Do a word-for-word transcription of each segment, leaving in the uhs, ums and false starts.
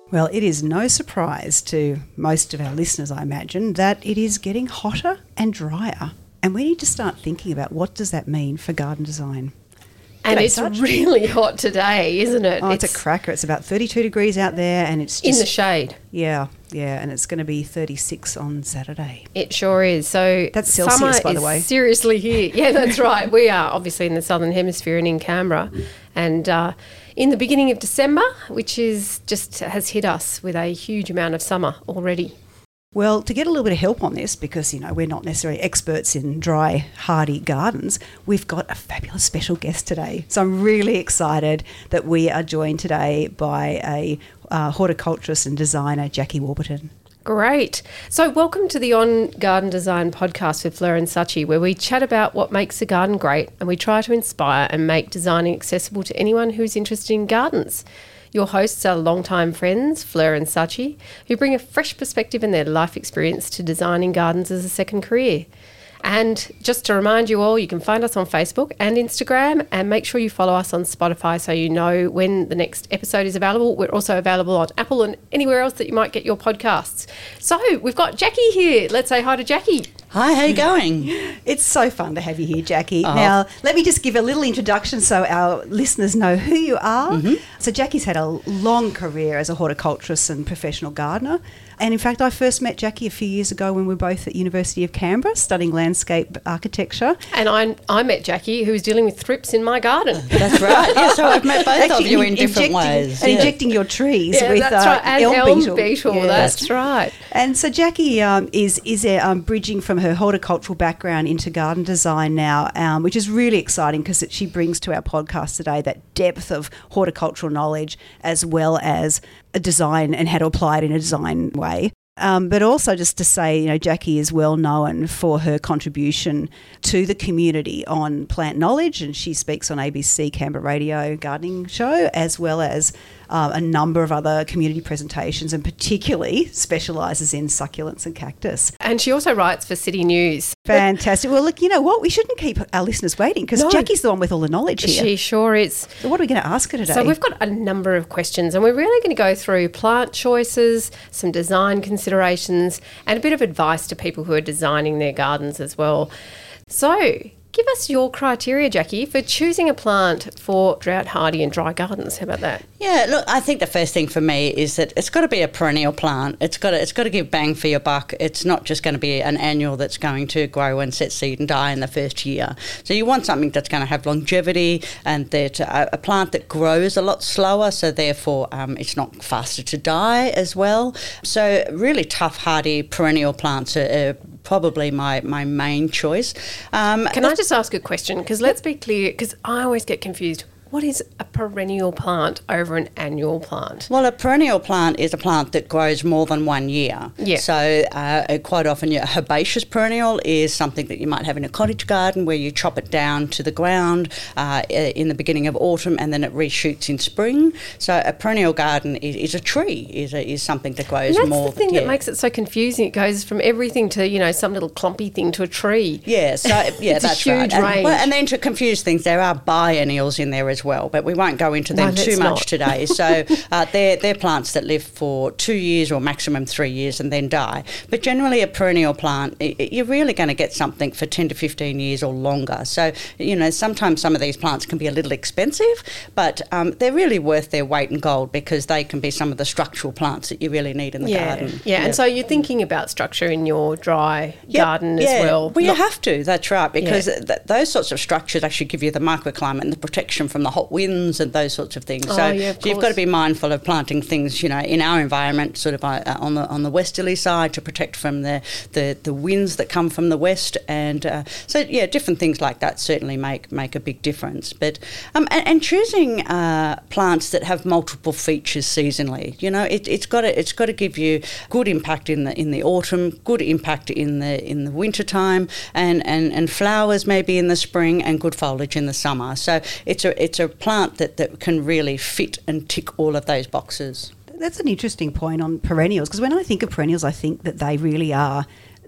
Well, it is no surprise to most of our listeners, I imagine, that it is getting hotter and drier. And we need to start thinking about what does that mean for garden design. And G'day, it's Saj. really hot today, isn't it? Oh, it's, it's a cracker. It's about thirty-two degrees out there and it's just... in the shade. Yeah, yeah, and it's going to be thirty-six on Saturday. It sure is. So That's Celsius, summer by the is way. seriously here. Yeah, that's right. We are obviously in the Southern Hemisphere and in Canberra. And uh, in the beginning of December, which is just has hit us with a huge amount of summer already. Well, to get a little bit of help on this, because, you know, we're not necessarily experts in dry, hardy gardens, we've got a fabulous special guest today. So I'm really excited that we are joined today by a uh, horticulturist and designer, Jackie Warburton. Great. So welcome to the On Garden Design podcast with Fleur and Sachi, where we chat about what makes a garden great and we try to inspire and make designing accessible to anyone who's interested in gardens. Your hosts are longtime friends, Fleur and Sachi, who bring a fresh perspective and their life experience to designing gardens as a second career. And just to remind you all, you can find us on Facebook and Instagram, and make sure you follow us on Spotify so you know when the next episode is available. We're also available on Apple and anywhere else that you might get your podcasts. So we've got Jackie here. Let's say hi to Jackie. Hi, how you going? It's so fun to have you here, Jackie. Oh. Now, let me just give a little introduction so our listeners know who you are. Mm-hmm. So Jackie's had a long career as a horticulturist and professional gardener. And in fact, I first met Jackie a few years ago when we were both at University of Canberra studying landscape architecture. And I I met Jackie, who was dealing with thrips in my garden. That's right. Yeah, so I've met both Actually, of you in different injecting, ways. And yeah. injecting your trees Yeah, with that's uh, right. And elm, elm beetle. beetle. Yeah. That's right. And so Jackie um, is is uh, um, bridging from her horticultural background into garden design now, um, which is really exciting because she brings to our podcast today that depth of horticultural knowledge as well as a design and how to apply it in a design way. Um, but also just to say, you know, Jackie is well known for her contribution to the community on plant knowledge, and she speaks on A B C Canberra Radio gardening show, as well as uh, a number of other community presentations, and particularly specialises in succulents and cactus. And she also writes for City News. Fantastic. Well, look, you know what? We shouldn't keep our listeners waiting because No. Jackie's the one with all the knowledge here. She sure is. So what are we going to ask her today? So we've got a number of questions, and we're really going to go through plant choices, some design considerations, and a bit of advice to people who are designing their gardens as well. So give us your criteria, Jackie, for choosing a plant for drought hardy and dry gardens. How about that? Yeah, look, I think the first thing for me is that it's got to be a perennial plant. It's got to, it's got to give bang for your buck. It's not just going to be an annual that's going to grow and set seed and die in the first year. So you want something that's going to have longevity, and that uh, a plant that grows a lot slower, so therefore um, it's not faster to die as well. So really tough, hardy perennial plants are, are probably my, my main choice. Um, Can I just ask a question? Because let's be clear, because I always get confused. What is a perennial plant over an annual plant? Well, a perennial plant is a plant that grows more than one year. Yeah. So uh, quite often your herbaceous perennial is something that you might have in a cottage garden where you chop it down to the ground uh, in the beginning of autumn and then it reshoots in spring. So a perennial garden is, is a tree, is a, is something that grows And that's more. the thing yeah. that makes it so confusing. It goes from everything to, you know, some little clumpy thing to a tree. Yeah, so yeah, It's a that's huge right. And, range. well, and then to confuse things, there are biennials in there as well, but we won't go into them No, too let's much not. today. So uh, they're, they're plants that live for two years or maximum three years and then die. But generally a perennial plant, i- i- you're really going to get something for ten to fifteen years or longer. So, you know, sometimes some of these plants can be a little expensive, but um, they're really worth their weight in gold because they can be some of the structural plants that you really need in the Yeah, garden. yeah, and so you're thinking about structure in your dry Yep, garden yeah. as well. Well, you Not- have to, that's right, because Yeah. th- those sorts of structures actually give you the microclimate and the protection from the hot winds and those sorts of things. Oh, so, yeah, of so you've got course. to be mindful of planting things, you know, in our environment, sort of uh, on the on the westerly side to protect from the, the, the winds that come from the west. And uh, so, yeah, different things like that certainly make, make a big difference. But um, and, and choosing uh, plants that have multiple features seasonally, you know, it, it's got to it's got to give you good impact in the in the autumn, good impact in the in the winter time, and, and, and flowers maybe in the spring, and good foliage in the summer. So it's a it's a plant that, that can really fit and tick all of those boxes. That's an interesting point on perennials, because when I think of perennials, I think that they really are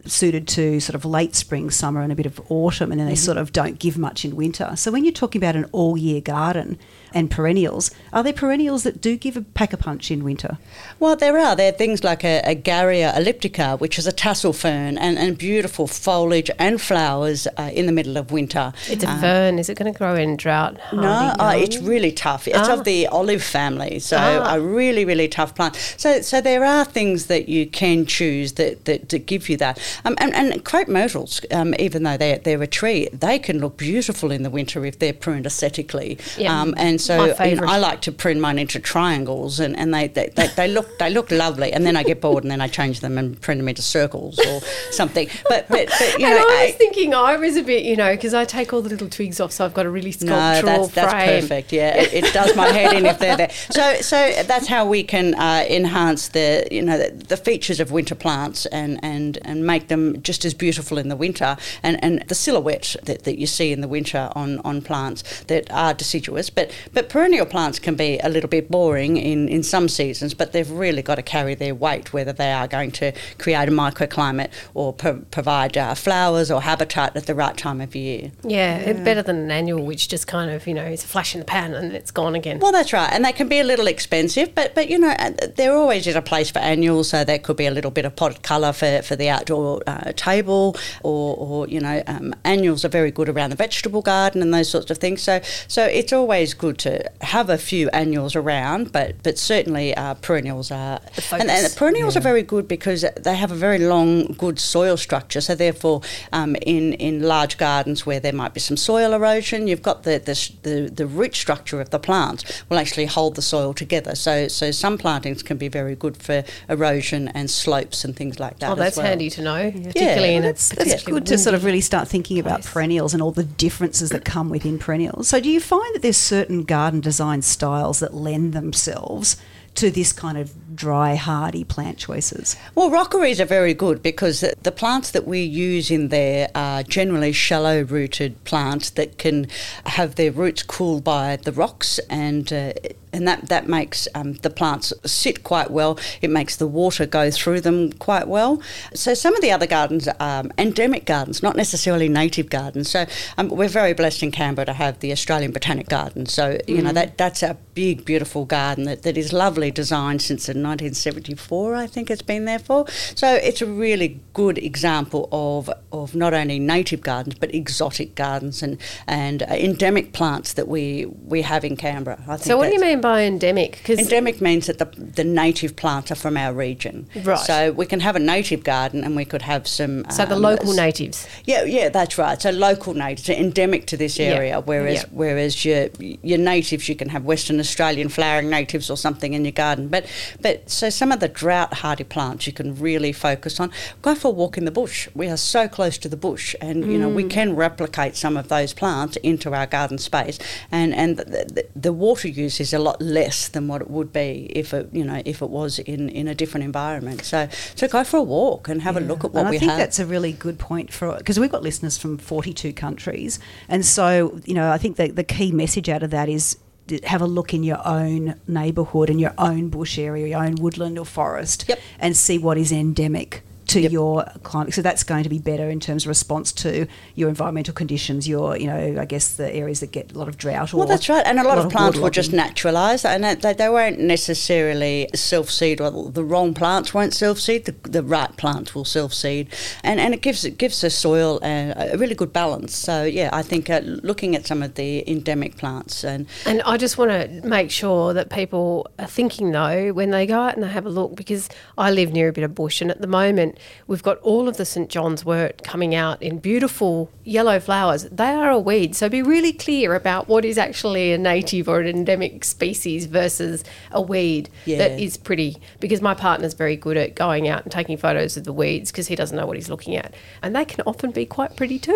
suited to sort of late spring, summer and a bit of autumn, and then they mm-hmm. sort of don't give much in winter. So when you're talking about an all-year garden and perennials, are there perennials that do give a pack a punch in winter? Well, there are. There are things like a, a Garrya elliptica, which is a tassel fern, and, and beautiful foliage and flowers uh, in the middle of winter. It's a um, fern. Is it going to grow in drought? No, oh, it's really tough. It's ah. of the olive family, so ah. a really, really tough plant. So so there are things that you can choose that, that, that give you that. Um, and, and crepe myrtles, um, even though they're, they're a tree, they can look beautiful in the winter if they're pruned aesthetically. Yep. Um, and so you know, I like to prune mine into triangles, and, and they, they, they, they look they look lovely. And then I get bored, and then I change them and print them into circles or something. But but, but you and know, I was I, thinking I was a bit, you know, because I take all the little twigs off, so I've got a really sculptural no, that's, that's frame. perfect. Yeah, it, it does my head in if they're there. So so that's how we can uh, enhance the you know the, the features of winter plants and, and, and make them just as beautiful in the winter. And, and the silhouette that, that you see in the winter on, on plants that are deciduous, but but perennial plants can be a little bit boring in, in some seasons, but they've really got to carry their weight, whether they are going to create a microclimate or pro- provide uh, flowers or habitat at the right time of year. Yeah, yeah, better than an annual, which just kind of, you know, is a flash in the pan and it's gone again. Well, that's right, and they can be a little expensive, but, but you know, there always is a place for annuals, so there could be a little bit of potted colour for, for the outdoor uh, table, or, or you know, um, annuals are very good around the vegetable garden and those sorts of things. So, so it's always good to have a few annuals around, but but certainly uh, perennials are. The focus. And, and the perennials yeah. are very good because they have a very long, good soil structure. So therefore, um, in in large gardens where there might be some soil erosion, you've got the the the, the root structure of the plant will actually hold the soil together. So so some plantings can be very good for erosion and slopes and things like that. Oh, that's as well. handy to know, Yeah. particularly Yeah, in That's, a that's particularly good to sort of windy really start thinking about place. perennials and all the differences that come within perennials. So do you find that there's certain garden design styles that lend themselves to this kind of dry, hardy plant choices? Well, rockeries are very good because the plants that we use in there are generally shallow-rooted plants that can have their roots cooled by the rocks, and uh, and that, that makes um, the plants sit quite well. It makes the water go through them quite well. So some of the other gardens are um, endemic gardens, not necessarily native gardens. So um, we're very blessed in Canberra to have the Australian Botanic Garden. So, you mm. know, that that's a big, beautiful garden that, that is lovely designed since the nineteen seventy-four, I think it's been there for. So it's a really good example of of not only native gardens but exotic gardens and and uh, endemic plants that we we have in Canberra. I think so what do you mean by endemic? Cause endemic means that the the native plants are from our region. Right. So we can have a native garden and we could have some. So um, the local natives. Yeah, yeah, that's right. So local natives are endemic to this area, yep. whereas yep. whereas your your natives, you can have Western Australian flowering natives or something in your garden. But but so some of the drought hardy plants you can really focus on. Go for a walk in the bush. We are so close to the bush, and you know mm. we can replicate some of those plants into our garden space, and and the, the, the water use is a lot less than what it would be if it you know if it was in, in a different environment. So so go for a walk and have yeah. a look at what and we have. I think have. that's a really good point for because we've got listeners from forty-two countries, and so you know I think the the key message out of that is have a look in your own neighbourhood and your own bush area, your own woodland or forest, yep. and see what is endemic to yep. your climate. So that's going to be better in terms of response to your environmental conditions, your, you know, I guess the areas that get a lot of drought. Or well, that's right. And a lot, a lot of plants of will just naturalise, and they, they won't necessarily self-seed, or the wrong plants won't self-seed, the, the right plants will self-seed. And, and it gives it gives the soil a, a really good balance. So, yeah, I think uh, looking at some of the endemic plants. And, and I just want to make sure that people are thinking, though, when they go out and they have a look, because I live near a bit of bush, and at the moment we've got all of the St John's wort coming out in beautiful yellow flowers. They are a weed, so be really clear about what is actually a native or an endemic species versus a weed yeah. that is pretty, because my partner's very good at going out and taking photos of the weeds because he doesn't know what he's looking at, and they can often be quite pretty too.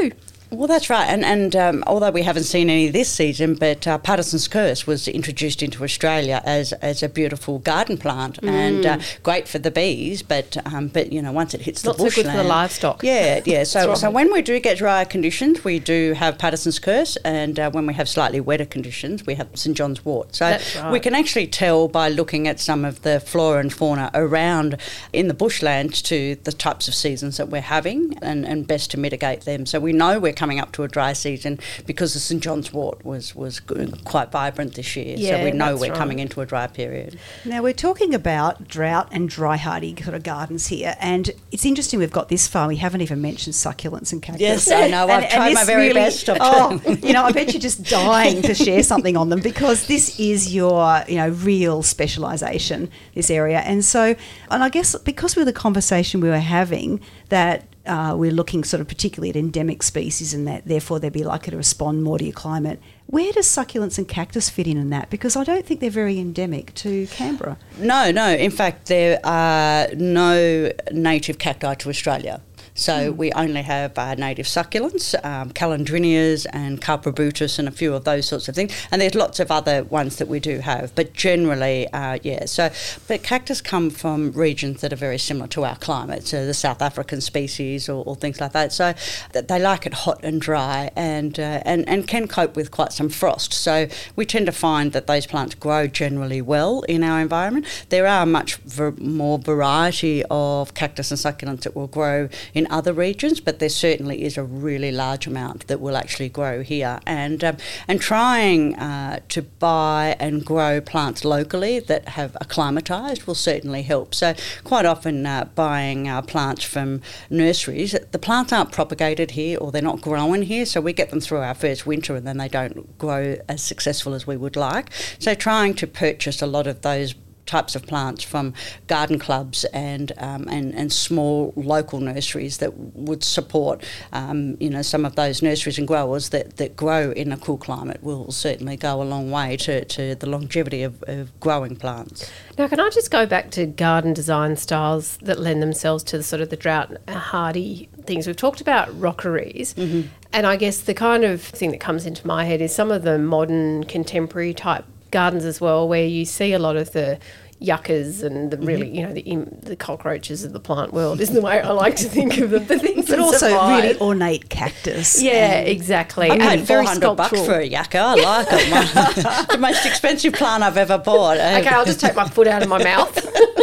Well, that's right. And, and um, although we haven't seen any this season, but uh, Patterson's Curse was introduced into Australia as as a beautiful garden plant mm. and uh, great for the bees. But, um, but you know, once it hits Not the bushland... Not so good for the livestock. Yeah, yeah. So, right. so when we do get drier conditions, we do have Patterson's Curse. And uh, when we have slightly wetter conditions, we have St John's wort. So right. we can actually tell by looking at some of the flora and fauna around in the bushland to the types of seasons that we're having and, and best to mitigate them. So we know we're coming up to a dry season because the St John's wort was was quite vibrant this year. Yeah, so we know we're right. coming into a dry period. Now we're talking about drought and dry hardy sort of gardens here, and it's interesting we've got this far. We haven't even mentioned succulents and cactus. Yes, I know. I've and, tried and my very really, best. Oh, you know, I bet you're just dying to share something on them because this is your, you know, real specialisation, this area. And so, and I guess because with the conversation we were having that uh, we're looking sort of particularly at endemic species and that therefore they'd be likely to respond more to your climate, where does succulents and cactus fit in in that? Because I don't think they're very endemic to Canberra. No, no. In fact, there are no native cacti to Australia. So mm. we only have uh, native succulents, um, calendrinias and carprobutus and a few of those sorts of things. And there's lots of other ones that we do have. But generally, uh, yeah. So, but cactus come from regions that are very similar to our climate, so the South African species or, or things like that. So they like it hot and dry and, uh, and, and can cope with quite some frost. So we tend to find that those plants grow generally well in our environment. There are much ver- more variety of cactus and succulents that will grow in other regions, but there certainly is a really large amount that will actually grow here. And um, and trying uh, to buy and grow plants locally that have acclimatised will certainly help. So quite often uh, buying uh, plants from nurseries, the plants aren't propagated here or they're not growing here, so we get them through our first winter and then they don't grow as successful as we would like. So trying to purchase a lot of those types of plants from garden clubs and um, and, and small local nurseries that would support um, you know some of those nurseries and growers that, that grow in a cool climate will certainly go a long way to, to the longevity of, of growing plants. Now, can I just go back to garden design styles that lend themselves to the sort of the drought hardy things? We've talked about rockeries, mm-hmm. and I guess the kind of thing that comes into my head is some of the modern contemporary type gardens as well, where you see a lot of the yuccas and the really, mm-hmm. you know, the the cockroaches of the plant world is the way I like to think of them. The things but that also survive. really ornate cactus. Yeah, exactly. I paid and very four hundred bucks for a yucca. I like it. The most expensive plant I've ever bought. Okay, I'll just take my foot out of my mouth.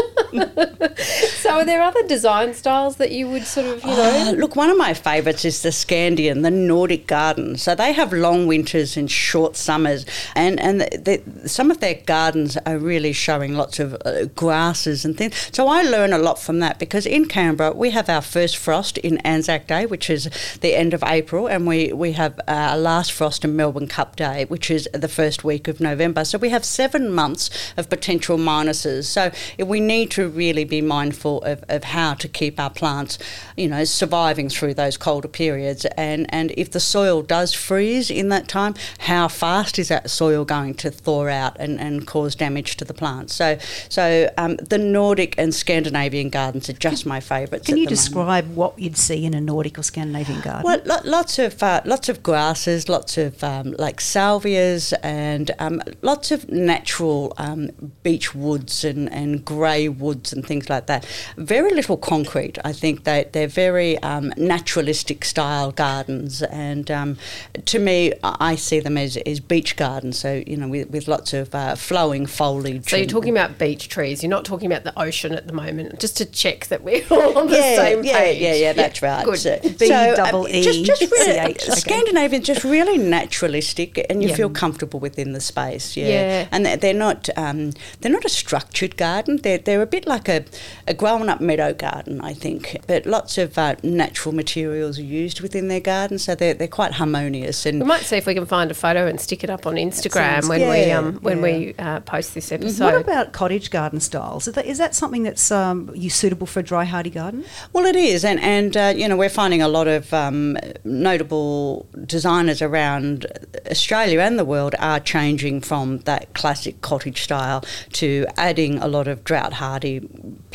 So are there other design styles that you would sort of, you know? Uh, look, one of my favourites is the Scandian, the Nordic garden. So they have long winters and short summers, and, and the, the, some of their gardens are really showing lots of uh, grasses and things. So I learn a lot from that because in Canberra we have our first frost in Anzac Day, which is the end of April, and we, we have our last frost in Melbourne Cup Day, which is the first week of November. So we have seven months of potential minuses. So we need to really be mindful of, of how to keep our plants, you know, surviving through those colder periods. And, and if the soil does freeze in that time, how fast is that soil going to thaw out and, and cause damage to the plants? So so um, the Nordic and Scandinavian gardens are just my favourites. Can at you the describe moment. what you'd see in a Nordic or Scandinavian garden? Well, lo- lots of uh, lots of grasses, lots of um, like salvias, and um, lots of natural um, beech woods and, and grey woods and things like that. Very little concrete. I think they they're very um, naturalistic style gardens, and um, to me, I see them as, as beech gardens. So you know, with, with lots of uh, flowing foliage. So you're talking about beech trees. You're not talking about the ocean at the moment. Just to check that we're all on the yeah, same yeah, page. Yeah, yeah, that's right. Good. So, B so, double um, E just, just really, C H, okay. Scandinavian, just really naturalistic, and you Yeah. feel comfortable within the space. Yeah, Yeah. and they're, they're not um, they're not a structured garden. They're they're a bit like a, a grown up meadow garden, I think. But lots of uh, natural materials are used within their garden, so they're they're quite harmonious. And We might see if we can find a photo and stick it up on Instagram sounds when good. we Yeah, um when yeah. we uh, post this episode. What about cottage garden styles? Is that, is that something that's um, you suitable for a dry hardy garden? Well, it is, and and uh, you know we're finding a lot of um, notable designers around Australia and the world are changing from that classic cottage style to adding a lot of drought hardy plants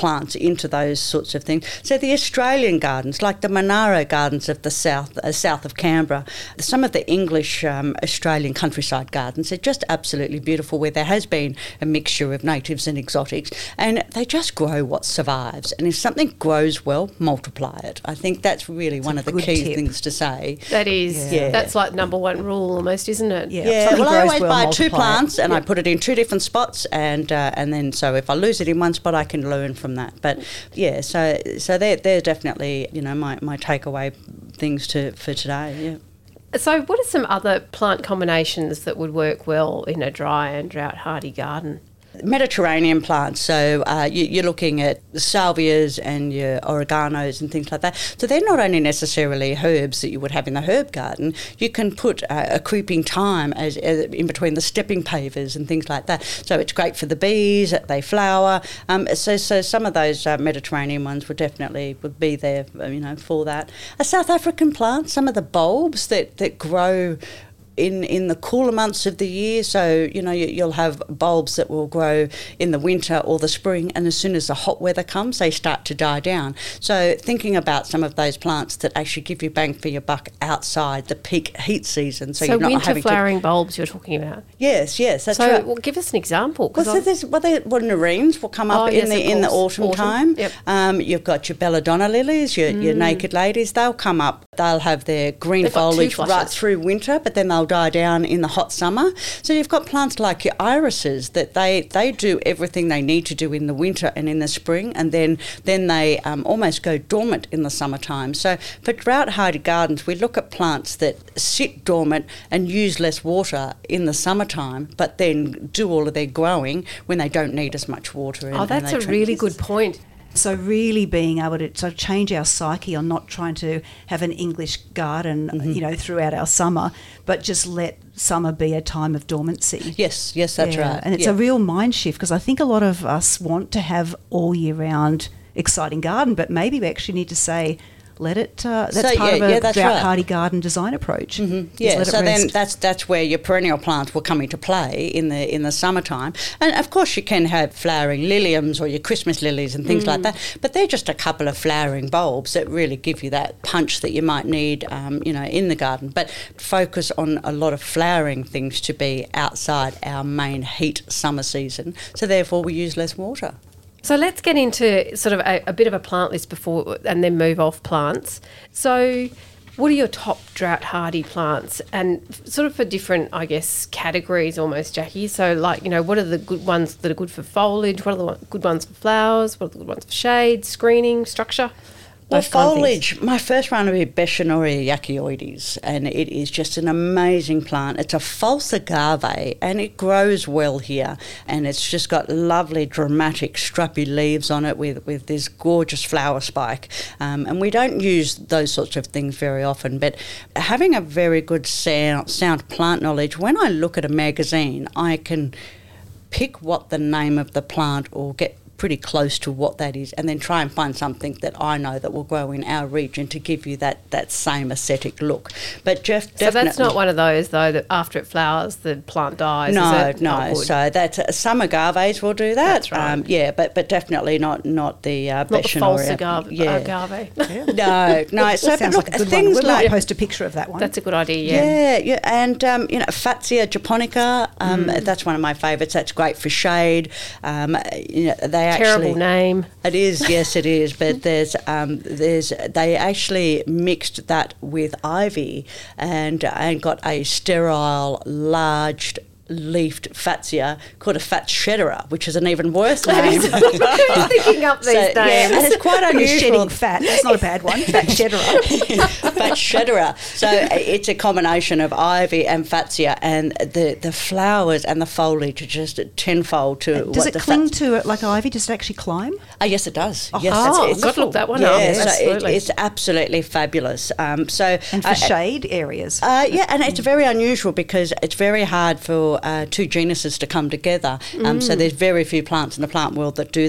into those sorts of things. So the Australian gardens, like the Monaro Gardens of the south, uh, south of Canberra, some of the English um, Australian countryside gardens are just absolutely beautiful, where there has been a mixture of natives and exotics, and they just grow what survives. And if something grows well, multiply it. I think that's really one of the key tip. things to say. That is, Yeah. that's like number one rule almost, isn't it? Yeah. Yeah, Something well, I grows always well, buy two multiply it. plants and I Yep. put it in two different spots, and uh, and then so if I lose it in one spot, I can learn from that. But yeah, so so they're they're definitely, you know, my, my takeaway things to for today. Yeah. So what are some other plant combinations that would work well in a dry and drought hardy garden? Mediterranean plants, so uh, you, you're looking at salvias and your oreganos and things like that. So they're not only necessarily herbs that you would have in the herb garden. You can put uh, a creeping thyme as, as in between the stepping pavers and things like that. So it's great for the bees; they flower. Um, so, so some of those uh, Mediterranean ones would definitely would be there, you know, for that. A South African plant, some of the bulbs that that grow in in the cooler months of the year. So, you know, you, you'll have bulbs that will grow in the winter or the spring, and as soon as the hot weather comes, they start to die down. So thinking about some of those plants that actually give you bang for your buck outside the peak heat season. So, So, you're not winter having flowering to... bulbs you're talking about. Yes, yes, that's so right. well, give us an example. 'cause Well, so I'm- there's well, they, well, nerines will come up Oh, in yes, the of in the course. autumn, Autumn, time. yep. Um, you've got your belladonna lilies, your, your naked ladies. They'll come up. They'll have their green They've got two foliage right flushes. through winter, but then they'll die down in the hot summer. So you've got plants like your irises that they, they do everything they need to do in the winter and in the spring, and then then they um, almost go dormant in the summertime. So for drought hardy gardens, we look at plants that sit dormant and use less water in the summertime, but then do all of their growing when they don't need as much water. And, oh, that's and a they really drink. good point. So really being able to so change our psyche on not trying to have an English garden, Mm-hmm. you know, throughout our summer, but just let summer be a time of dormancy. Yes, yes, that's Yeah, right. And it's yeah. a real mind shift, because I think a lot of us want to have all year round exciting garden, but maybe we actually need to say, let it, uh, that's So, part yeah, of a yeah, that's drought right. hardy garden design approach. Mm-hmm. Yeah, so then rest. that's that's where your perennial plants will come into play in the in the summertime. And of course you can have flowering liliums or your Christmas lilies and things Mm. like that, but they're just a couple of flowering bulbs that really give you that punch that you might need, um, you know, in the garden. But focus on a lot of flowering things to be outside our main heat summer season, so therefore we use less water. So let's get into sort of a, a bit of a plant list before, and then move off plants. So what are your top drought hardy plants, and sort of for different, I guess, categories almost, Jackie? So like, you know, what are the good ones that are good for foliage? What are the one- good ones for flowers? What are the good ones for shade, screening, structure? Well, Those kind of things. foliage, my first one would be Bechynoria yakioides, and it is just an amazing plant. It's a false agave, and it grows well here, and it's just got lovely, dramatic, strappy leaves on it with, with this gorgeous flower spike. Um, and we don't use those sorts of things very often, but having a very good sound, sound plant knowledge, when I look at a magazine, I can pick what the name of the plant or get pretty close to what that is, and then try and find something that I know that will grow in our region to give you that, that same aesthetic look. But Jeff, So definitely, that's not one of those, though, that after it flowers, the plant dies, no, is it? no. Oh, good. So that's uh, some agaves will do that. That's right. Um, yeah, but but definitely not not the uh, Not the false Bechynoria. agave. Yeah. agave. No, no. So but Sounds look, like a good one. things We might like post a picture of that one. That's a good idea, yeah. Yeah, yeah, and um, you know, Fatsia japonica. Um, Mm. That's one of my favourites. That's great for shade. Um, you know, they Terrible actually name. It is, yes, it is. But there's, um, there's, they actually mixed that with ivy and and got a sterile, large leafed fatsia called a fat shedderer, which is an even worse name. I'm thinking up these So, names. yeah, and it's quite You're unusual. shedding fat. That's not a bad one. Fat shedderer. Fat shedderer. So it's a combination of ivy and fatsia, and the, the flowers and the foliage are just tenfold to Does what it the cling fat- to it like ivy? Does it actually climb? Oh, yes, it does. Oh, yes, oh, it's, got to look that one yeah, up. so it- Absolutely. it's absolutely fabulous. Um, so And for uh, shade areas. Uh, yeah, and it's very unusual because it's very hard for uh, two genuses to come together. Um, So there's very few plants in the plant world that do that.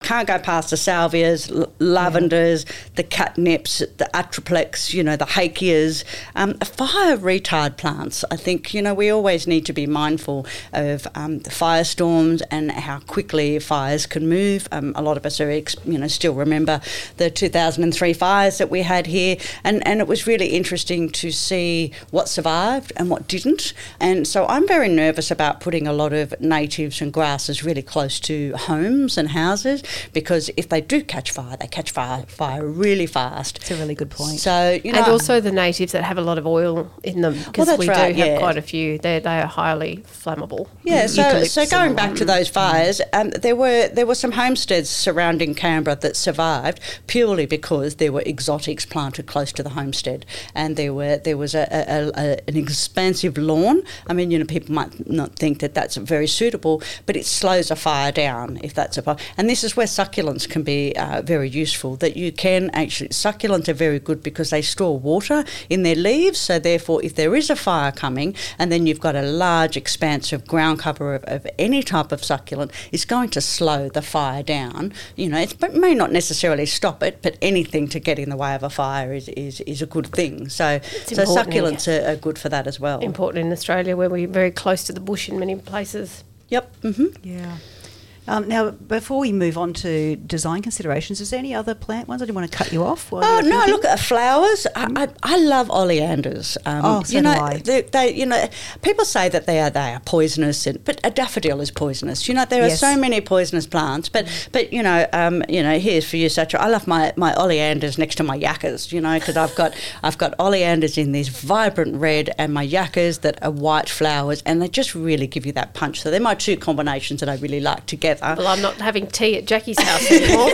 can't go past the salvias, l- lavenders, yeah. the catnips, the atriplex, you know, the hakeas, um, fire retard plants. I think, you know, we always need to be mindful of um, the firestorms and how quickly fires can move. Um, a lot of us are, ex- you know, still remember the two thousand three fires that we had here, and, and it was really interesting to see what survived and what didn't. And so I'm very nervous about putting a lot of natives and grasses really close to homes and houses, because if they do catch fire, they catch fire, fire really fast. It's a really good point. So, you know, and also the natives that have a lot of oil in them, because well, we right, do have yeah. quite a few. They they are highly flammable. Yeah, so so going back to those fires, um, there were there were some homesteads surrounding Canberra that survived purely because there were exotics planted close to the homestead, and there were there was a, a, a an expansive lawn. I mean, you know, people might not think that that's very suitable, but it slows a fire down if that's a fire. And this is where succulents can be uh, very useful. That you can actually succulents are very good because they store water in their leaves. So therefore, if there is a fire coming, and then you've got a large expanse of ground cover of, of any type of succulent, it's going to slow the fire down. You know, it may not necessarily stop it, but anything to get in the way of a fire is is, is a good thing. So, so succulents are, are good for that as well. Important in Australia, where we're very close to the bush in many places. Yep. Mm-hmm. Yeah. Um, now, before we move on to design considerations, is there any other plant ones? I didn't want to cut you off. Oh no! Thinking? Look at flowers. I, I, I love oleanders. Um, oh, so you know, do I. They, they, you know, people say that they are they are poisonous, and, but a daffodil is poisonous. You know, there yes. are so many poisonous plants. But but you know, um, you know, here's for you, Sacha. I love my, my oleanders next to my yuccas. You know, because I've got I've got oleanders in this vibrant red, and my yuccas that are white flowers, and they just really give you that punch. So they're my two combinations that I really like together. Well, I'm not having tea at Jackie's house anymore.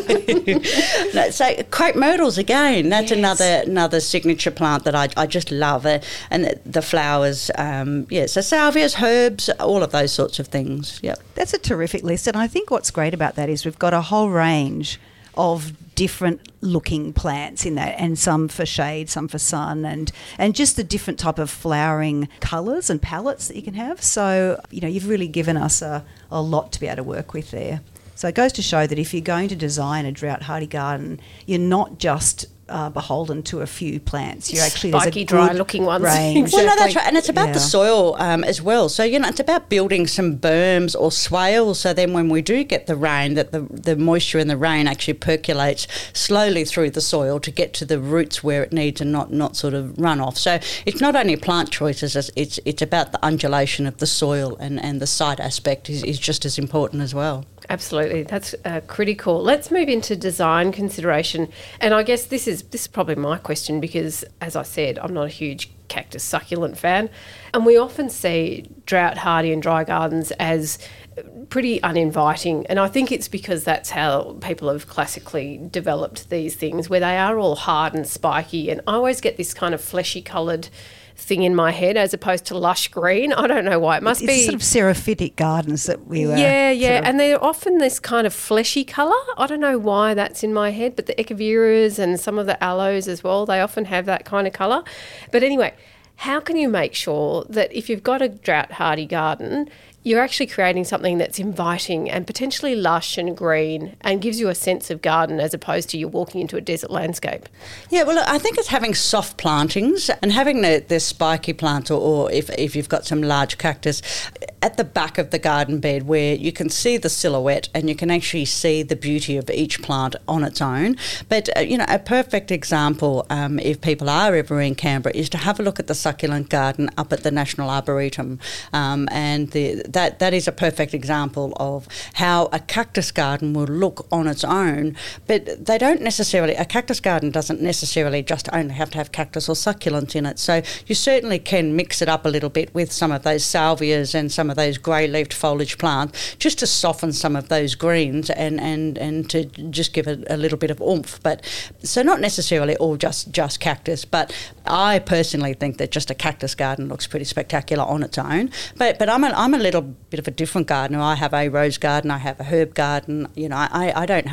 No, so crepe myrtles again. That's yes. another another signature plant that I, I just love, uh, and the, the flowers. Um, yeah, so salvias, herbs, all of those sorts of things. Yep, that's a terrific list, and I think what's great about that is we've got a whole range of different looking plants in that, and some for shade, some for sun, and and just the different type of flowering colours and palettes that you can have. So, you know, you've really given us a, a lot to be able to work with there. So it goes to show that if you're going to design a drought hardy garden, you're not just Uh, beholden to a few plants. You're actually spiky, dry-looking ones. Range. Well, Exactly. no, that's right, and it's about yeah. the soil um, as well. So you know, it's about building some berms or swales. So then, when we do get the rain, that the the moisture in the rain actually percolates slowly through the soil to get to the roots where it needs, and not not sort of run off. So it's not only plant choices; it's it's about the undulation of the soil, and, and the site aspect is, is just as important as well. Absolutely, that's uh, critical. Let's move into design consideration, and I guess this is this is probably my question, because, as I said, I'm not a huge cactus succulent fan, and we often see drought hardy and dry gardens as pretty uninviting, and I think it's because that's how people have classically developed these things, where they are all hard and spiky, and I always get this kind of fleshy coloured thing in my head as opposed to lush green. I don't know why. It must it's be sort of seraphitic gardens that we were. Yeah, yeah, sort of and they're often this kind of fleshy colour. I don't know why that's in my head, but the echeveras and some of the aloes as well, they often have that kind of colour. But anyway, how can you make sure that if you've got a drought hardy garden, you're actually creating something that's inviting and potentially lush and green and gives you a sense of garden, as opposed to you walking into a desert landscape? Yeah, well, I think it's having soft plantings and having the, the spiky plants, or, or if, if you've got some large cactus, at the back of the garden bed, where you can see the silhouette and you can actually see the beauty of each plant on its own. But, uh, you know, a perfect example, um, if people are ever in Canberra, is to have a look at the succulent garden up at the National Arboretum. Um, and the That that is a perfect example of how a cactus garden will look on its own, but they don't necessarily, a cactus garden doesn't necessarily just only have to have cactus or succulents in it. So you certainly can mix it up a little bit with some of those salvias and some of those grey-leafed foliage plants, just to soften some of those greens and, and, and to just give it a little bit of oomph. But so not necessarily all just, just cactus, but I personally think that just a cactus garden looks pretty spectacular on its own. But but I'm a, I'm a little bit of a different gardener. I have a rose garden, I have a herb garden. You know, I, I don't have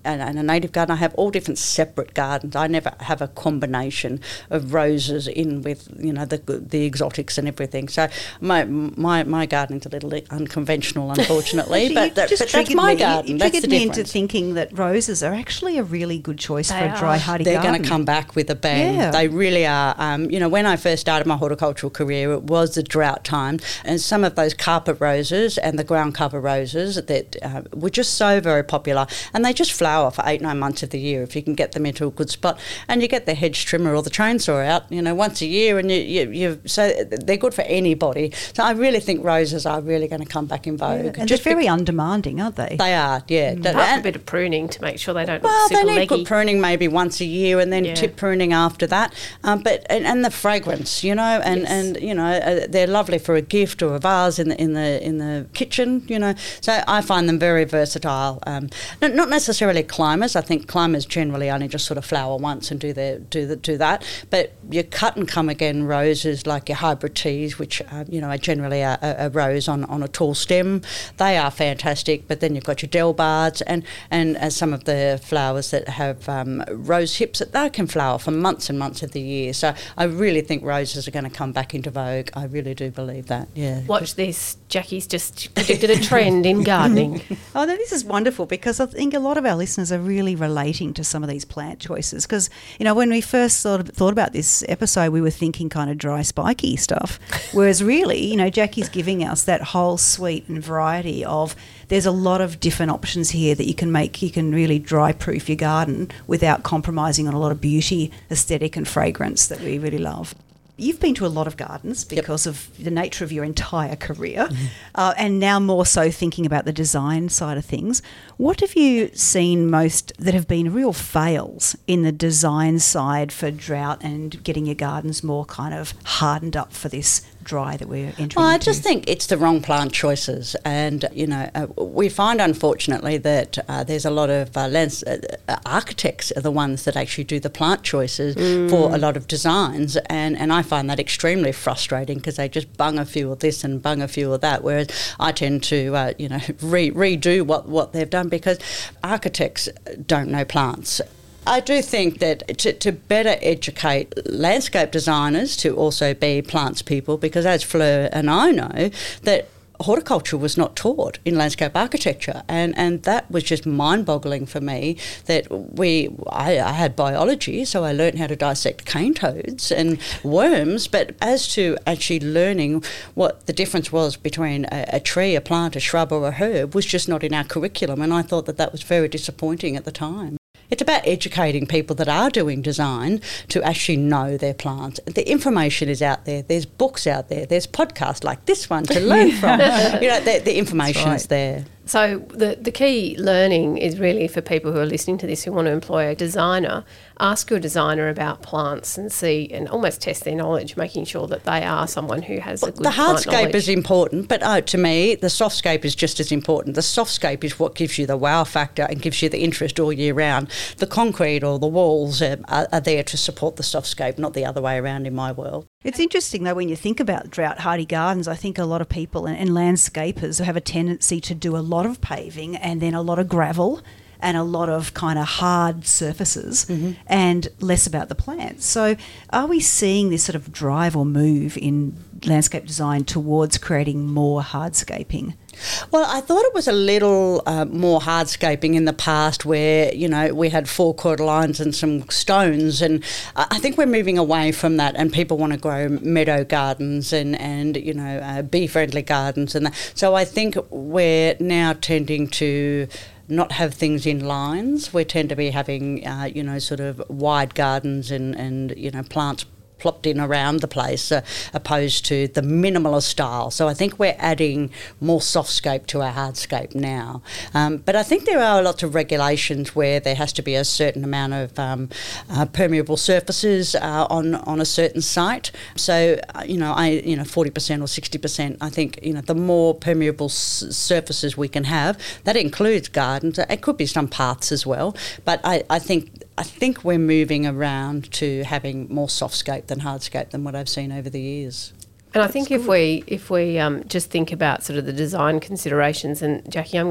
and, and a native garden. I have all different separate gardens. I never have a combination of roses in with, you know, the the exotics and everything. So my my, my gardening's a little unconventional, unfortunately, but, that, but that's my me. garden. You, you that's triggered the me difference. into thinking that roses are actually a really good choice They for a dry, are. hardy They're garden. going to come back with a bang. Yeah. They really are. Um, you know, when I first started my horticultural career, it was the drought time, and some of those carpet roses and the ground cover roses that uh, were just so very popular, and they just flower for eight, nine months of the year if you can get them into a good spot. And you get the hedge trimmer or the chainsaw out, you know, once a year, and you, you, you so they're good for anybody. So I really think roses are really going to come back in vogue. Yeah, and just they're very bec- undemanding, aren't they? They are, yeah. Mm. That- Apart from a and- bit of pruning to make sure they don't Well, look super they need leggy. good pruning maybe once a year, and then Yeah. tip pruning after that. Um, but and, and the fragrance, you know, and, Yes. and you know, uh, they're lovely for a gift or a vase in the in the in the kitchen, you know. So I find them very versatile. Um, not, not necessarily climbers. I think climbers generally only just sort of flower once and do their do the, do that. But your cut and come again roses, like your hybrid teas, which uh, you know are generally a, a, a rose on, on a tall stem, they are fantastic. But then you've got your Delbards and and as some of the flowers that have um, rose hips, that they can flower for months and months of the year. So I really think roses are going to come back into vogue. I really do believe that. Yeah. Watch this. Jackie's just predicted a trend in gardening. Oh, no, this is wonderful because I think a lot of our listeners are really relating to some of these plant choices because, you know, when we first sort of thought about this episode, we were thinking kind of dry, spiky stuff, whereas really, you know, Jackie's giving us that whole suite and variety of there's a lot of different options here that you can make. You can really dry-proof your garden without compromising on a lot of beauty, aesthetic and fragrance that we really love. You've been to a lot of gardens because yep. of the nature of your entire career, mm-hmm. uh, and now more so thinking about the design side of things. What have you seen most that have been real fails in the design side for drought and getting your gardens more kind of hardened up for this dry that we're entering Well, I into? just think it's the wrong plant choices, and you know uh, we find unfortunately that uh, there's a lot of uh, lands, uh, architects are the ones that actually do the plant choices mm. for a lot of designs, and, and I find that extremely frustrating because they just bung a few of this and bung a few of that, whereas I tend to uh, you know re- redo what, what they've done because architects don't know plants. I do think that to, to better educate landscape designers to also be plants people, because as Fleur and I know, that horticulture was not taught in landscape architecture, and, and that was just mind-boggling for me. That we, I, I had biology, so I learned how to dissect cane toads and worms, but as to actually learning what the difference was between a, a tree, a plant, a shrub or a herb was just not in our curriculum, and I thought that that was very disappointing at the time. It's about educating people that are doing design to actually know their plants. The information is out there. There's books out there. There's podcasts like this one to learn from. You know, the, the information right. is there. So the, the key learning is really for people who are listening to this who want to employ a designer, ask your designer about plants and see and almost test their knowledge, making sure that they are someone who has Well, a good the plant hardscape knowledge. is important, but oh, to me, the softscape is just as important. The softscape is what gives you the wow factor and gives you the interest all year round. The concrete or the walls are, are, are there to support the softscape, not the other way around in my world. It's interesting, though, when you think about drought-hardy gardens, I think a lot of people and, and landscapers have a tendency to do a lot of paving and then a lot of gravel and a lot of kind of hard surfaces mm-hmm. and less about the plants. So are we seeing this sort of drive or move in landscape design towards creating more hardscaping? Well, I thought it was a little uh, more hardscaping in the past where, you know, we had four quarter lines and some stones, and I think we're moving away from that, and people want to grow meadow gardens and, and you know, uh, bee-friendly gardens and that. So I think we're now tending to not have things in lines. We tend to be having, uh, you know, sort of wide gardens and, and you know, plants plopped in around the place, uh, opposed to the minimalist style. So I think we're adding more softscape to our hardscape now. Um, but I think there are lots of regulations where there has to be a certain amount of um, uh, permeable surfaces uh, on on a certain site. So uh, you know, I you know forty percent or sixty percent. I think you know the more permeable s- surfaces we can have. That includes gardens. It could be some paths as well. But I, I think. I think we're moving around to having more softscape than hardscape than what I've seen over the years. And I think if we if we um, just think about sort of the design considerations, and Jackie, I'm going to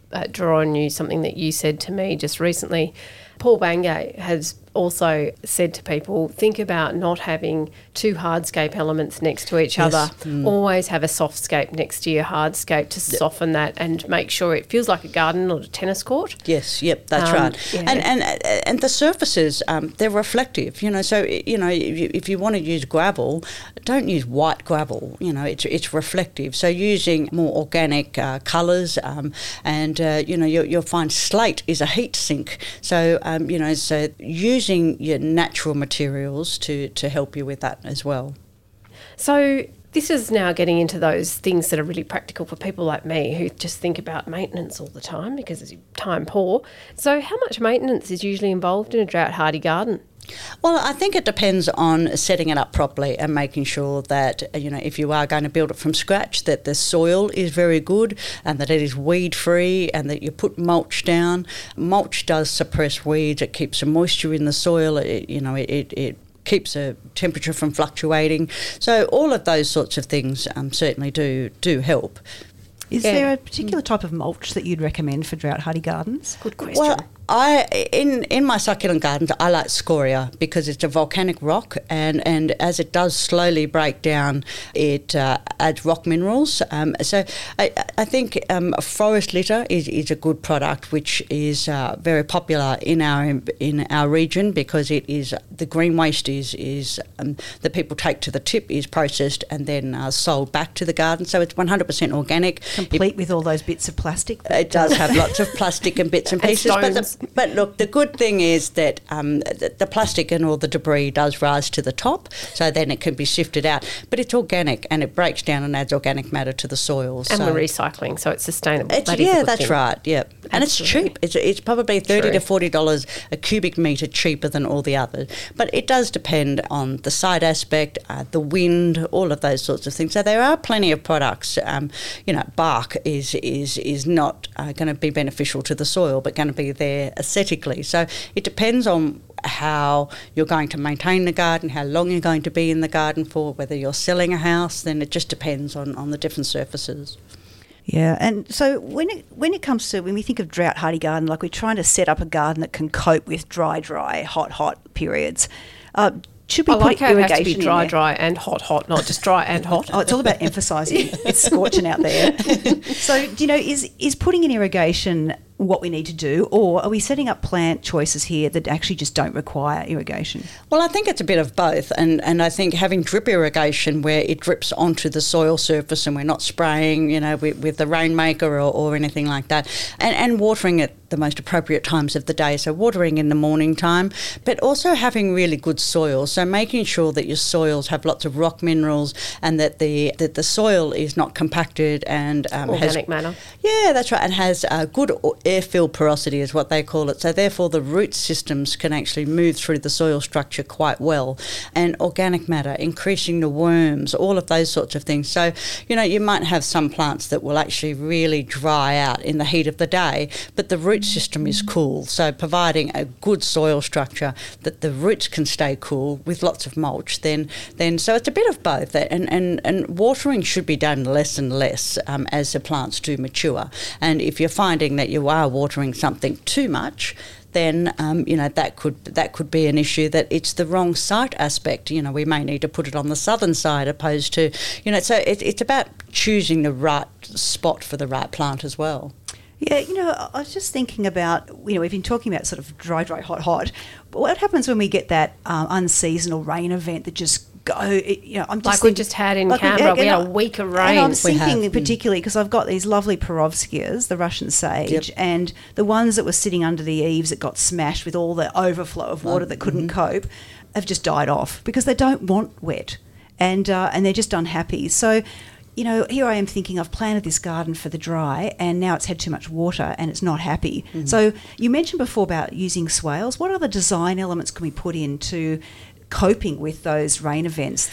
uh, draw on you something that you said to me just recently. Paul Bangay has also said to people, think about not having two hardscape elements next to each Yes. other. Mm. Always have a softscape next to your hardscape to Yep. soften that and make sure it feels like a garden or a tennis court. Yes, yep, that's Um, right. yeah. And and and the surfaces, um, they're reflective. You know, so you know, if you, if you want to use gravel, don't use white gravel. You know, it's it's reflective. So using more organic uh, colours, um, and uh, you know, you'll, you'll find slate is a heat sink. So um, you know, so using your natural materials to to help you with that as well. So this is now getting into those things that are really practical for people like me who just think about maintenance all the time because it's time poor. So how much maintenance is usually involved in a drought hardy garden? Well, I think it depends on setting it up properly and making sure that, you know, if you are going to build it from scratch, that the soil is very good and that it is weed free and that you put mulch down. Mulch does suppress weeds. It keeps some moisture in the soil. It, you know, it, it, it keeps the temperature from fluctuating. So all of those sorts of things um, certainly do do help. Is Yeah. there a particular type of mulch that you'd recommend for drought hardy gardens? Good question. Well, I in in my succulent gardens, I like scoria because it's a volcanic rock, and, and as it does slowly break down, it uh, adds rock minerals. Um, so I, I think um, forest litter is, is a good product, which is uh, very popular in our in our region because it is the green waste is is um, that people take to the tip is processed and then uh, sold back to the garden. So it's one hundred percent organic. Complete with all those bits of plastic? that- It does have lots of plastic and bits and And pieces, but, stones. the, but look, the good thing is that um, the, the plastic and all the debris does rise to the top, so then it can be sifted out. But it's organic and it breaks down and adds organic matter to the soil. and so we're recycling, so it's sustainable. it's, That is a yeah, good that's thing. right. Yeah, and it's Absolutely. cheap. It's it's probably thirty True. to forty dollars a cubic metre cheaper than all the others. But it does depend on the site aspect, uh, the wind, all of those sorts of things. So there are plenty of products. Um, you know, bark is is is not uh, going to be beneficial to the soil, but going to be there aesthetically. So it depends on how you're going to maintain the garden, how long you're going to be in the garden for, whether you're selling a house. Then it just depends on on the different surfaces. Yeah, and so when it when it comes to when we think of drought hardy garden, like we're trying to set up a garden that can cope with dry, dry, hot, hot periods. Uh, should we I put like how it has to irrigation be in dry, there? dry and hot, hot, not just dry and hot. Oh, it's all about emphasising. It's scorching out there. So, do you know, is is putting in irrigation what we need to do, or are we setting up plant choices here that actually just don't require irrigation? Well, I think it's a bit of both, and, and I think having drip irrigation where it drips onto the soil surface and we're not spraying, you know, with, with the rainmaker or, or anything like that, and, and watering at the most appropriate times of the day, so watering in the morning time, but also having really good soil, so making sure that your soils have lots of rock minerals and that the that the soil is not compacted and um, Organic has, matter. Yeah, that's right, and has uh, good airfill porosity is what they call it. So therefore the root systems can actually move through the soil structure quite well. And organic matter, increasing the worms, all of those sorts of things. So, you know, you might have some plants that will actually really dry out in the heat of the day, but the root system is cool. So providing a good soil structure that the roots can stay cool with lots of mulch, then then so it's a bit of both. And, and, and watering should be done less and less um, as the plants do mature. And if you're finding that you are watering something too much, then um, you know that could that could be an issue, that it's the wrong site aspect. You know, we may need to put it on the southern side opposed to, you know, so it, it's about choosing the right spot for the right plant as well. Yeah, you know, I was just thinking about, you know, we've been talking about sort of dry, dry, hot, hot. But what happens when we get that um, unseasonal rain event that just go, it, you know, I'm just Like thinking, we just had in like we- Canberra, we and had I- a week of And I'm rain. We thinking have, mm. particularly because I've got these lovely perovskias, the Russian sage, Yep. and the ones that were sitting under the eaves that got smashed with all the overflow of water that couldn't cope have just died off because they don't want wet, and uh, and they're just unhappy. So, you know, here I am thinking I've planted this garden for the dry and now it's had too much water and it's not happy. Mm-hmm. So you mentioned before about using swales. What other design elements can we put into coping with those rain events that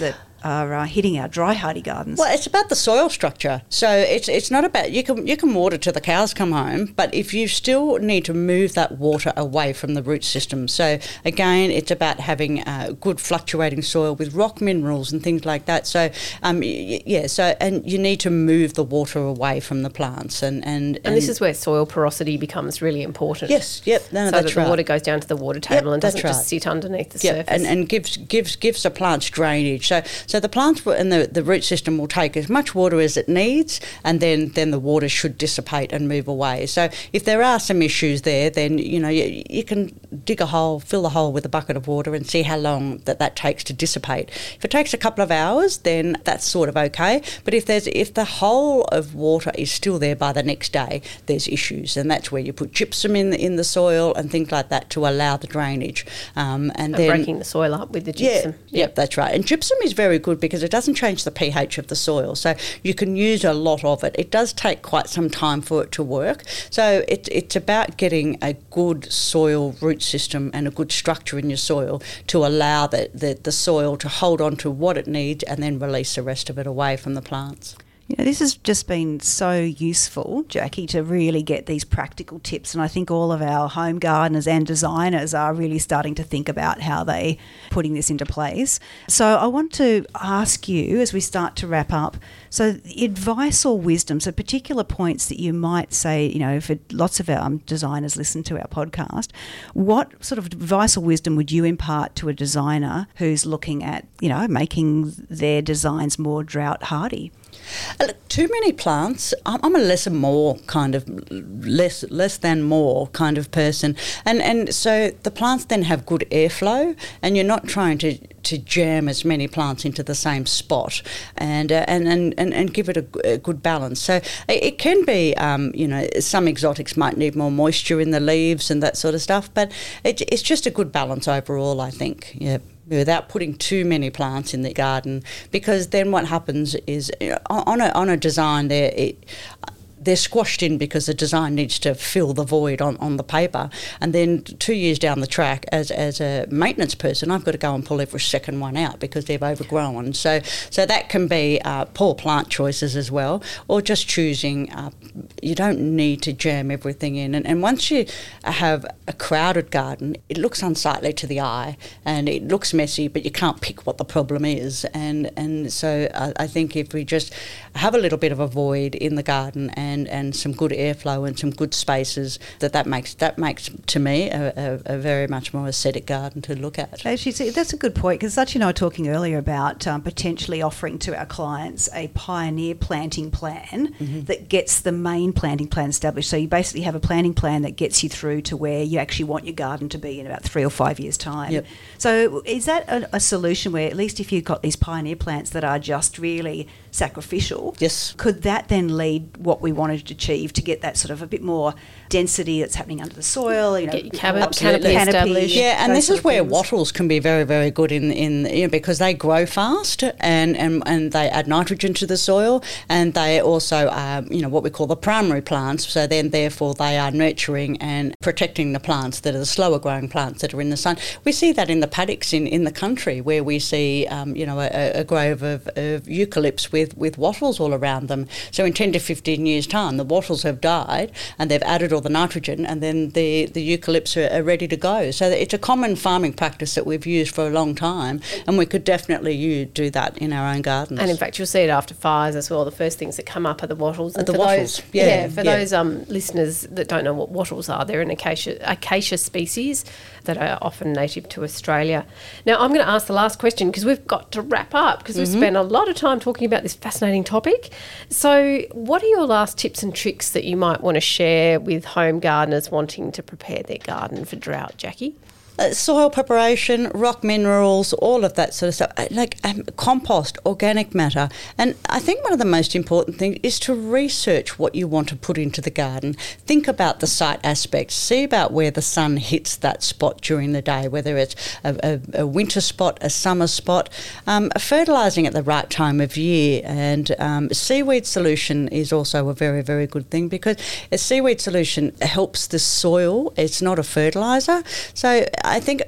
are uh, hitting our dry hardy gardens? Well, it's about the soil structure. So it's it's not about you can you can water till the cows come home, but if you still need to move that water away from the root system. So again, it's about having uh, good fluctuating soil with rock minerals and things like that. So um, y- yeah, so and you need to move the water away from the plants, and and, and, and this is where soil porosity becomes really important. Yes, yep, no, so that's that right. the water goes down to the water table Yep, and doesn't that's right. just sit underneath the Yep, surface. and, and gives gives gives the plants drainage. So so the plants will, and the, the root system will take as much water as it needs, and then, then the water should dissipate and move away. So if there are some issues there, then you know you, you can dig a hole, fill the hole with a bucket of water, and see how long that that takes to dissipate. If it takes a couple of hours, then that's sort of okay. But if there's if the hole of water is still there by the next day, there's issues, and that's where you put gypsum in the, in the soil and things like that to allow the drainage. Um, and, and then breaking the soil up with the gypsum. Yeah, yep, that's right. And gypsum is very good because it doesn't change the pH of the soil, so you can use a lot of it. It does take quite some time for it to work. So it, it's about getting a good soil root system and a good structure in your soil to allow the, the, the soil to hold on to what it needs and then release the rest of it away from the plants. You know, this has just been so useful, Jackie, to really get these practical tips. And I think all of our home gardeners and designers are really starting to think about how they putting this into place. So I want to ask you, as we start to wrap up, so advice or wisdom, so particular points that you might say, you know, if lots of our um, designers listen to our podcast, what sort of advice or wisdom would you impart to a designer who's looking at, you know, making their designs more drought hardy? Uh, look, too many plants. I'm, I'm a less and more kind of less less than more kind of person, and and so the plants then have good airflow, and you're not trying to, to jam as many plants into the same spot, and uh, and, and, and and give it a, a good balance. So it, it can be, um, you know, some exotics might need more moisture in the leaves and that sort of stuff, but it, it's just a good balance overall, I think. Yeah. Without putting too many plants in the garden, because then what happens is, you know, on a on a design there, it, they're squashed in because the design needs to fill the void on, on the paper. And then two years down the track, as as a maintenance person, I've got to go and pull every second one out because they've overgrown. So so that can be uh, poor plant choices as well, or just choosing, uh, you don't need to jam everything in. And, and once you have a crowded garden, it looks unsightly to the eye and it looks messy, but you can't pick what the problem is. And, and so I, I think if we just have a little bit of a void in the garden and And, and some good airflow and some good spaces, that that makes that makes to me a, a, a very much more aesthetic garden to look at. Actually, see, that's a good point, because Sachi and I were talking earlier about um, potentially offering to our clients a pioneer planting plan mm-hmm. that gets the main planting plan established. So you basically have a planting plan that gets you through to where you actually want your garden to be in about three or five years' time. Yep. So is that a, a solution where, at least if you've got these pioneer plants that are just really sacrificial, yes, could that then lead what we wanted to achieve, to get that sort of a bit more density that's happening under the soil, you know, get your cabin, absolutely. canopy established. Yeah, and this is where things. wattles can be very, very good in, in you know, because they grow fast and, and, and they add nitrogen to the soil, and they also are, you know, what we call the primary plants. So then, therefore, they are nurturing and protecting the plants that are the slower growing plants that are in the sun. We see that in the paddocks in, in the country, where we see, um, you know, a, a grove of, of eucalypts with, with wattles all around them. So in ten to fifteen years' time, the wattles have died and they've added all the nitrogen, and then the, the eucalypts are, are ready to go. So it's a common farming practice that we've used for a long time, and we could definitely use, do that in our own gardens. And in fact, you'll see it after fires as well. The first things that come up are the wattles. And the for wattles, those, yeah. yeah. For yeah. those um, listeners that don't know what wattles are, they're an acacia, acacia species that are often native to Australia. Now, I'm going to ask the last question, because we've got to wrap up, because we've mm-hmm. spent a lot of time talking about this fascinating topic. So what are your last tips and tricks that you might want to share with home gardeners wanting to prepare their garden for drought, Jackie? Uh, soil preparation, rock minerals, all of that sort of stuff, uh, like um, compost, organic matter. And I think one of the most important things is to research what you want to put into the garden. Think about the site aspects. See about where the sun hits that spot during the day, whether it's a, a, a winter spot, a summer spot, um, fertilising at the right time of year. And um, seaweed solution is also a very, very good thing, because a seaweed solution helps the soil. It's not a fertiliser. So I think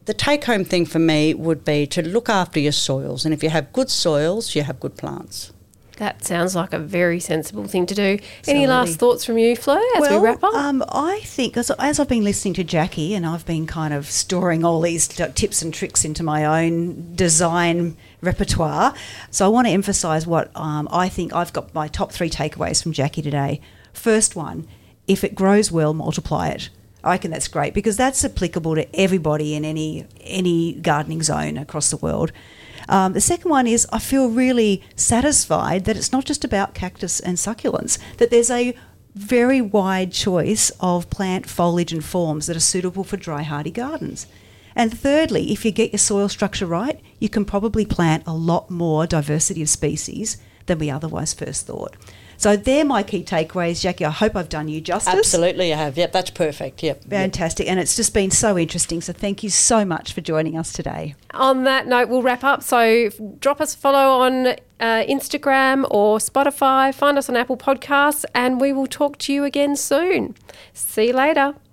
the take-home thing for me would be to look after your soils. And if you have good soils, you have good plants. That sounds like a very sensible thing to do. Absolutely. Any last thoughts from you, Flo, as well, we wrap up? Um, I think, as, as I've been listening to Jackie, and I've been kind of storing all these t- tips and tricks into my own design repertoire, so I want to emphasise what um, I think I've got my top three takeaways from Jackie today. First one, if it grows well, multiply it. I reckon that's great because that's applicable to everybody in any any gardening zone across the world. Um, the second one is I feel really satisfied that it's not just about cactus and succulents, that there's a very wide choice of plant foliage and forms that are suitable for dry hardy gardens. And thirdly, if you get your soil structure right, you can probably plant a lot more diversity of species than we otherwise first thought. So they're my key takeaways, Jackie. I hope I've done you justice. Absolutely, I have. Yep, that's perfect. Yep. Fantastic. Yep. And it's just been so interesting. So thank you so much for joining us today. On that note, we'll wrap up. So drop us a follow on uh, Instagram or Spotify. Find us on Apple Podcasts and we will talk to you again soon. See you later.